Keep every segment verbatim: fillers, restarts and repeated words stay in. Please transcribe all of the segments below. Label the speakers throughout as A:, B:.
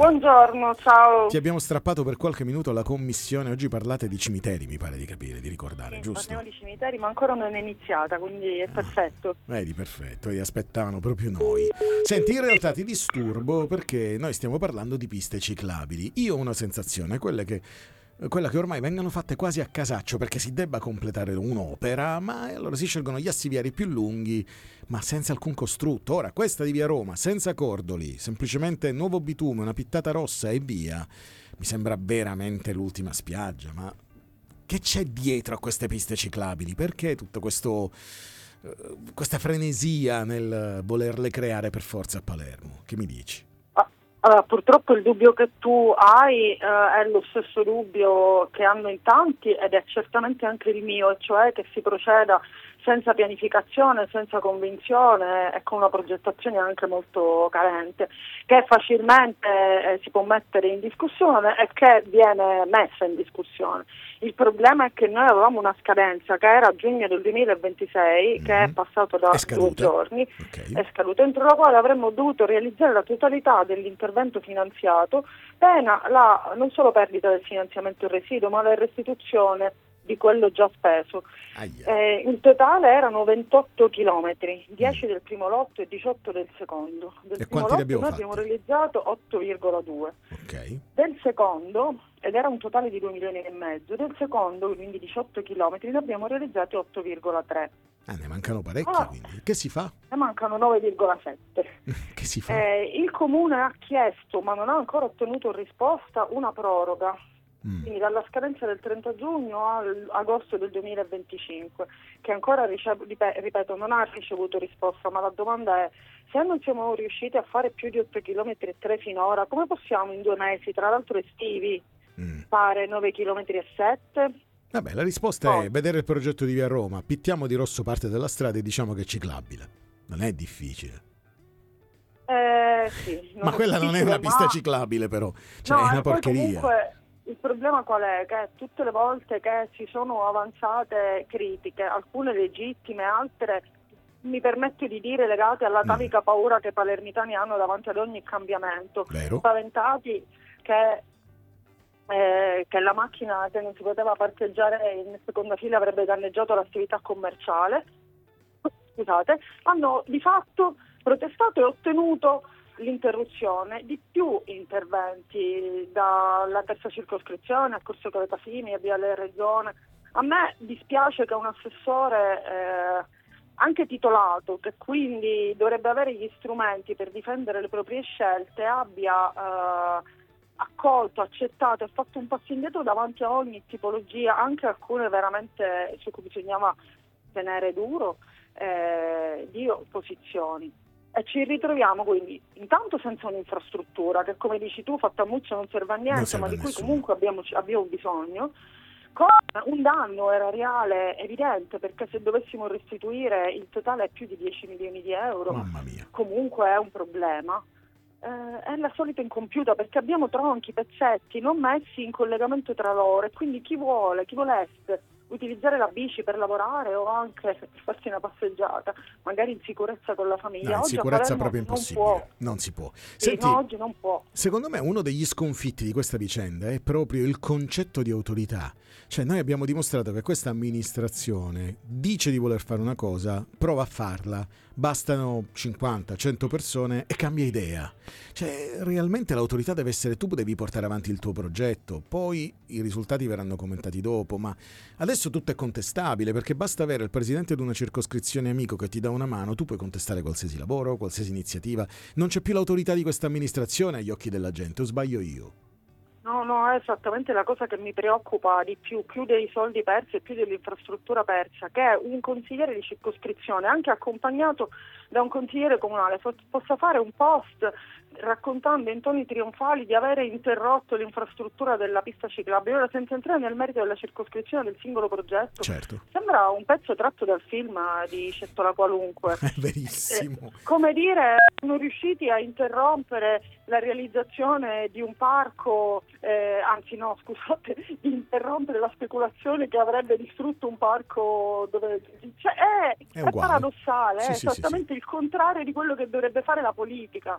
A: Buongiorno, ciao.
B: Ti abbiamo strappato per qualche minuto la commissione. Oggi parlate di cimiteri, mi pare di capire, di ricordare,
A: Sì,
B: giusto?
A: parliamo di cimiteri, ma ancora non è iniziata, quindi è perfetto.
B: Vedi, perfetto, e aspettavano proprio noi. Senti, in realtà ti disturbo perché noi stiamo parlando di piste ciclabili. Io ho una sensazione, quelle che quella che ormai vengano fatte quasi a casaccio perché si debba completare un'opera, ma allora si scelgono gli assi viari più lunghi, ma senza alcun costrutto. Ora, questa di via Roma, senza cordoli, semplicemente nuovo bitume, una pittata rossa e via, mi sembra veramente l'ultima spiaggia. Ma che c'è dietro a queste piste ciclabili? Perché tutto questo questa frenesia nel volerle creare per forza a Palermo? Che mi dici?
A: Allora, purtroppo il dubbio che tu hai eh, è lo stesso dubbio che hanno in tanti ed è certamente anche il mio, cioè che si proceda senza pianificazione, senza convinzione e con una progettazione anche molto carente, che facilmente eh, si può mettere in discussione e che viene messa in discussione. Il problema è che noi avevamo una scadenza che era giugno del duemilaventisei, mm-hmm. che è passato da è due giorni,
B: okay.
A: è scaduto, entro la quale avremmo dovuto realizzare la totalità dell'intervento finanziato, pena la non solo perdita del finanziamento residuo, ma la restituzione di quello già speso. Eh, in totale erano ventotto chilometri, dieci mm. del primo lotto e diciotto del secondo. Del
B: e
A: primo
B: quanti
A: lotto
B: ne abbiamo
A: noi
B: fatti?
A: abbiamo realizzato otto virgola due.
B: Okay.
A: Del secondo, ed era un totale di due milioni e mezzo, del secondo, quindi diciotto chilometri, ne abbiamo realizzati otto virgola tre.
B: Ah, ne mancano parecchi,
A: ah,
B: quindi. Che si fa?
A: Ne mancano nove virgola sette.
B: Che si fa?
A: Eh, il Comune ha chiesto, ma non ha ancora ottenuto risposta, una proroga. Mm. Quindi dalla scadenza del trenta giugno all'agosto del duemilaventicinque, che ancora, ricev- ripeto, non ha ricevuto risposta, ma la domanda è: se non siamo riusciti a fare più di otto chilometri e tre finora, come possiamo in due mesi, tra l'altro estivi, mm. fare nove chilometri e sette?
B: Vabbè, la risposta oh. è vedere il progetto di via Roma, pittiamo di rosso parte della strada e diciamo che è ciclabile. Non è difficile.
A: Eh, sì,
B: ma quella non è una pista
A: ma...
B: ciclabile, però, cioè
A: no,
B: è una porcheria.
A: Comunque il problema qual è? Che tutte le volte che ci sono avanzate critiche, alcune legittime, altre, mi permetto di dire, legate all'atavica mm. paura che i palermitani hanno davanti ad ogni cambiamento,
B: Vero.
A: spaventati che, eh, che la macchina che non si poteva parcheggiare in seconda fila avrebbe danneggiato l'attività commerciale, scusate, hanno di fatto protestato e ottenuto l'interruzione di più interventi, dalla terza circoscrizione a Corso Cavetafini e via le Regione. A me dispiace che un assessore eh, anche titolato, che quindi dovrebbe avere gli strumenti per difendere le proprie scelte, abbia eh, accolto, accettato e fatto un passo indietro davanti a ogni tipologia, anche alcune veramente su cui bisognava tenere duro, eh, di opposizioni. E ci ritroviamo quindi intanto senza un'infrastruttura che, come dici tu, fatta a muccia non serve a niente, serve ma di cui comunque abbiamo, abbiamo bisogno, con un danno erariale evidente, perché se dovessimo restituire il totale è più di dieci milioni di euro.
B: Mamma mia.
A: Comunque è un problema. Eh, è la solita incompiuta, perché abbiamo tronchi, pezzetti non messi in collegamento tra loro, e quindi chi vuole, chi volesse utilizzare la bici per lavorare o anche per farsi una passeggiata, magari in sicurezza con la famiglia.
B: No, in
A: oggi
B: sicurezza
A: a
B: proprio
A: non
B: impossibile,
A: può.
B: non si può.
A: Sì,
B: Senti,
A: no, oggi non può.
B: Secondo me uno degli sconfitti di questa vicenda è proprio il concetto di autorità. Cioè noi abbiamo dimostrato che questa amministrazione dice di voler fare una cosa, prova a farla, bastano cinquanta cento persone e cambia idea. Cioè realmente l'autorità deve essere tu, devi portare avanti il tuo progetto, poi i risultati verranno commentati dopo, ma adesso tutto è contestabile, perché basta avere il presidente di una circoscrizione amico che ti dà una mano, tu puoi contestare qualsiasi lavoro, qualsiasi iniziativa, non c'è più l'autorità di questa amministrazione agli occhi della gente, o sbaglio io?
A: No, no, è esattamente la cosa che mi preoccupa di più, più dei soldi persi e più dell'infrastruttura persa, che un consigliere di circoscrizione, anche accompagnato da un consigliere comunale, possa fare un post raccontando in toni trionfali di avere interrotto l'infrastruttura della pista ciclabile, ora senza entrare nel merito della circoscrizione del singolo progetto.
B: Certo.
A: Sembra un pezzo tratto dal film di Cettola Qualunque.
B: È verissimo.
A: Eh, come dire, sono riusciti a interrompere la realizzazione di un parco, eh, anzi no, scusate, di interrompere la speculazione che avrebbe distrutto un parco dove... Cioè, è, è, è paradossale, sì, è sì, esattamente sì, sì. il contrario di quello che dovrebbe fare la politica.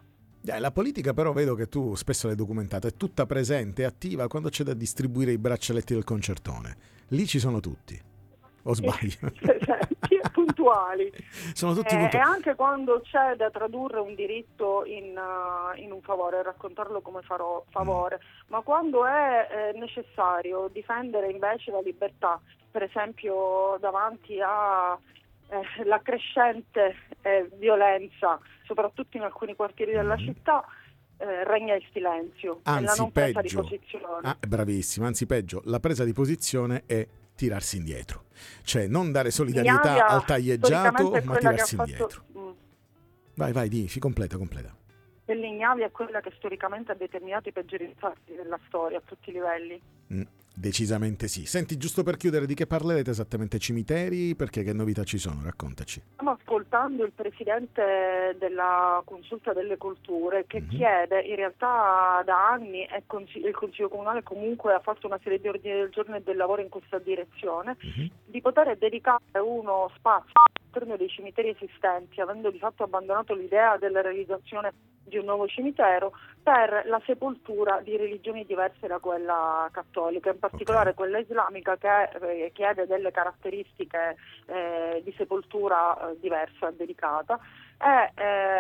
B: Eh, La politica però vedo che tu spesso l'hai documentata, è tutta presente e attiva quando c'è da distribuire i braccialetti del concertone. Lì ci sono tutti. O sbaglio?
A: Presenti e puntuali.
B: Sono tutti
A: Eh, e
B: puntuali.
A: anche quando c'è da tradurre un diritto in, uh, in un favore, raccontarlo come farò, favore, ma quando è eh, necessario difendere invece la libertà, per esempio davanti a eh, la crescente eh, violenza, soprattutto in alcuni quartieri della
B: Mm.
A: città, eh, regna il silenzio e la
B: Anzi,
A: non presa di
B: peggio.
A: posizione.
B: Ah, bravissima, anzi peggio, la presa di posizione è tirarsi indietro. Cioè non dare solidarietà
A: Ignavia,
B: al taglieggiato,
A: storicamente, è
B: ma
A: quella che ha
B: tirarsi
A: fatto...
B: indietro.
A: Mm.
B: Vai, vai, di, fi- completa, completa.
A: L'Ignavia è quella che storicamente ha determinato i peggiori fatti della storia a tutti i livelli.
B: Mm, decisamente sì. Senti, giusto per chiudere, di che parlerete esattamente? Cimiteri? Perché che novità ci sono? Raccontaci.
A: Stiamo ascoltando il presidente della Consulta delle Culture che
B: Mhm.
A: chiede, in realtà da anni è consi- il Consiglio Comunale comunque ha fatto una serie di ordini del giorno e del lavoro in questa direzione,
B: Mhm.
A: di poter dedicare uno spazio all'interno dei cimiteri esistenti, avendo di fatto abbandonato l'idea della realizzazione di un nuovo cimitero, per la sepoltura di religioni diverse da quella cattolica, in particolare
B: Ok.
A: quella islamica, che eh, chiede delle caratteristiche eh, di sepoltura eh, diversa e dedicata. E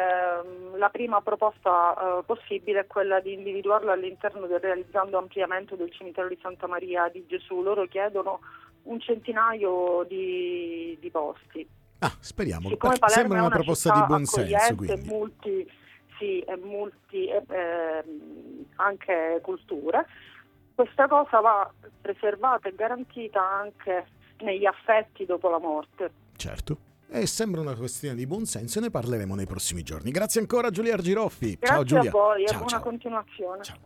A: ehm, la prima proposta eh, possibile è quella di individuarlo all'interno del realizzando ampliamento del cimitero di Santa Maria di Gesù. Loro chiedono un centinaio di, di posti.
B: Ah, speriamo.
A: Siccome
B: Perché
A: Palermo
B: sembra
A: è
B: una
A: una
B: proposta
A: città
B: di buon senso,
A: accogliente,
B: quindi.
A: multi, sì, e multi eh, ehm, anche culture, questa cosa va preservata e garantita anche negli affetti dopo la morte.
B: Certo. E sembra una questione di buon senso e ne parleremo nei prossimi giorni. Grazie ancora Giulia Argiroffi. Ciao
A: Grazie
B: Giulia.
A: a voi e
B: Ciao,
A: buona
B: ciao.
A: continuazione.
B: Ciao.